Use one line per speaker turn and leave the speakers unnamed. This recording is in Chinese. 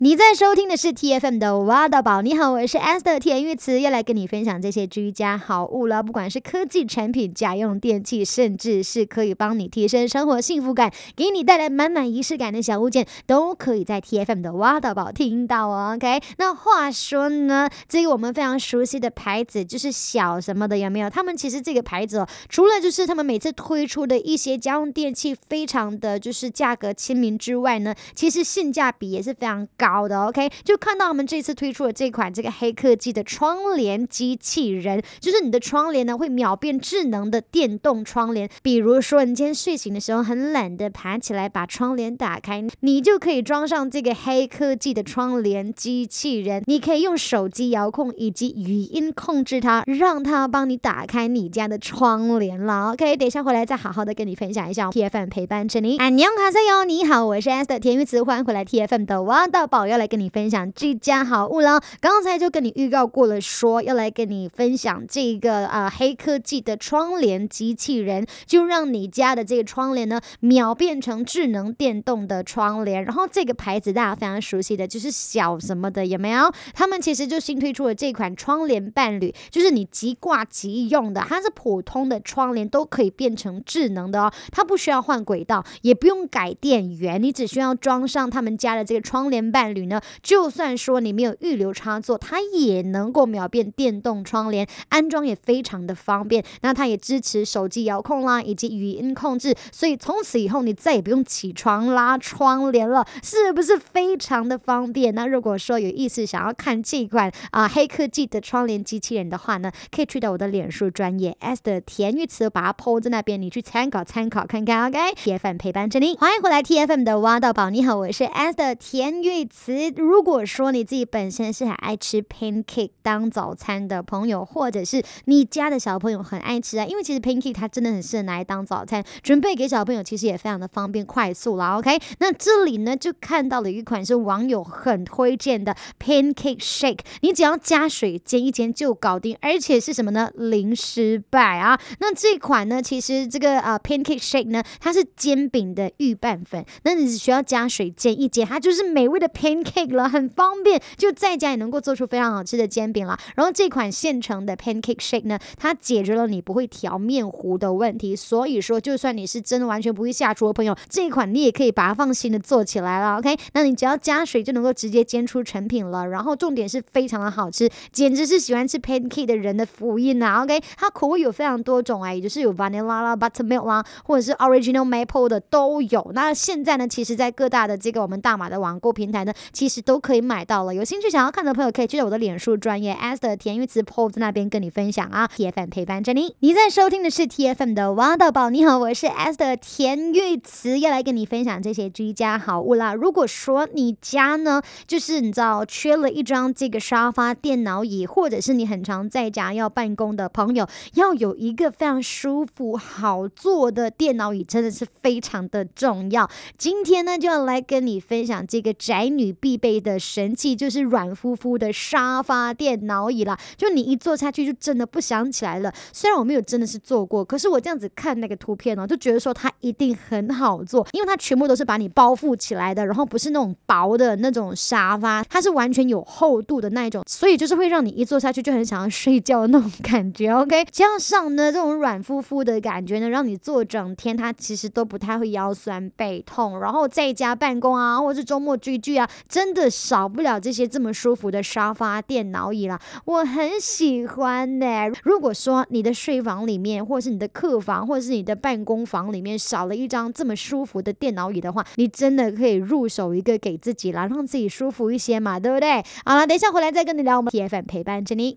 你在收听的是 TFM 的挖到宝，你好，我是 Esther 田玉慈，要来跟你分享这些居家好物了，不管是科技产品、家用电器，甚至是可以帮你提升生活幸福感，给你带来满满仪式感的小物件，都可以在 TFM 的挖到宝听到哦。OK， 那话说呢，这个我们非常熟悉的牌子就是小什么的，有没有？他们其实这个牌子除了就是他们每次推出的一些家用电器非常的就是价格亲民之外呢，其实性价比也是非常高的。 OK， 就看到他们这次推出的这款这个黑科技的窗帘机器人，就是你的窗帘呢会秒变智能的电动窗帘，比如说你今天睡醒的时候很懒得爬起来把窗帘打开，你就可以装上这个黑科技的窗帘机器人，你可以用手机遥控以及语音控制它，让它帮你打开你家的窗帘了。 OK， 等一下回来再好好的跟你分享一下 TFM 陪伴着你。안녕 하세요，你好，我是 Esther 田玉慈，欢迎回来 TFM 的挖到宝，要来跟你分享居家好物了。刚才就跟你预告过了，说要来跟你分享这个黑科技的窗帘机器人，就让你家的这个窗帘呢秒变成智能电动的窗帘。然后这个牌子大家非常熟悉的就是小什么的，有没有？他们其实就新推出了这款窗帘伴侣，就是你即挂即用的，它是普通的窗帘都可以变成智能的哦，它不需要换轨道，也不用改电源，你只需要装上他们家的这个窗帘伴侣呢，就算说你没有预留插座，它也能够秒变电动窗帘，安装也非常的方便。那它也支持手机遥控啦，以及语音控制，所以从此以后你再也不用起床拉窗帘了，是不是非常的方便？那如果说有意思想要看这款黑科技的窗帘机器人的话呢，可以去到我的脸书专页 S 的田玉慈，把它 po 在那边，你去参考看看。 OK， TFM 陪伴着你，欢迎回来 TFM 的挖到宝，你好，我是 S 的田玉慈。如果说你自己本身是很爱吃 pancake 当早餐的朋友，或者是你家的小朋友很爱吃因为其实 pancake 它真的很适合拿来当早餐，准备给小朋友其实也非常的方便快速啦。 OK， 那这里呢就看到了一款是网友很推荐的 pancake shake， 你只要加水煎一煎就搞定，而且是什么呢？零失败啊。那这款呢其实这个pancake shake 呢，它是煎饼的预拌粉，那你只需要加水煎一煎，它就是美味的 pancake 了，很方便，就在家也能够做出非常好吃的煎饼了。然后这款现成的 pancake shake 呢，它解决了你不会调面糊的问题，所以说就算你是真的完全不会下厨的朋友，这一款你也可以把它放心的做起来了。 OK， 那你只要加水就能够直接煎出成品了，然后重点是非常的好吃，简直是喜欢吃 pancake 的人的福音啊。 OK， 它口味有非常多种也就是有 vanilla 啦、buttermilk 啦，或者是 original maple 的都有。那现在呢其实在各大的这个我们大马的网购平台呢，其实都可以买到了，有兴趣想要看的朋友可以去到我的脸书专页 S 的田玉慈 po 在那边跟你分享TFM 陪伴着你，你在收听的是 TFM 的挖到宝，你好，我是 S 的田玉慈，要来跟你分享这些居家好物啦。如果说你家呢就是你知道缺了一张这个沙发电脑椅，或者是你很常在家要办公的朋友，要有一个非常舒服好坐的电脑椅真的是非常的重要。今天呢就要来跟你分享这个宅女必备的神器，就是软乎乎的沙发电脑椅啦，就你一坐下去就真的不想起来了。虽然我没有真的是坐过，可是我这样子看那个图片就觉得说它一定很好坐，因为它全部都是把你包覆起来的，然后不是那种薄的那种沙发，它是完全有厚度的那一种，所以就是会让你一坐下去就很想要睡觉的那种感觉。 OK， 加上呢这种软乎乎的感觉呢，让你坐整天它其实都不太会腰酸背痛，然后在家办公或者是周末追剧真的少不了这些这么舒服的沙发电脑椅啦，我很喜欢如果说你的睡房里面，或是你的客房，或是你的办公房里面少了一张这么舒服的电脑椅的话，你真的可以入手一个给自己啦，让自己舒服一些嘛，对不对？好了，等一下回来再跟你聊，我们 TFM 陪伴着你。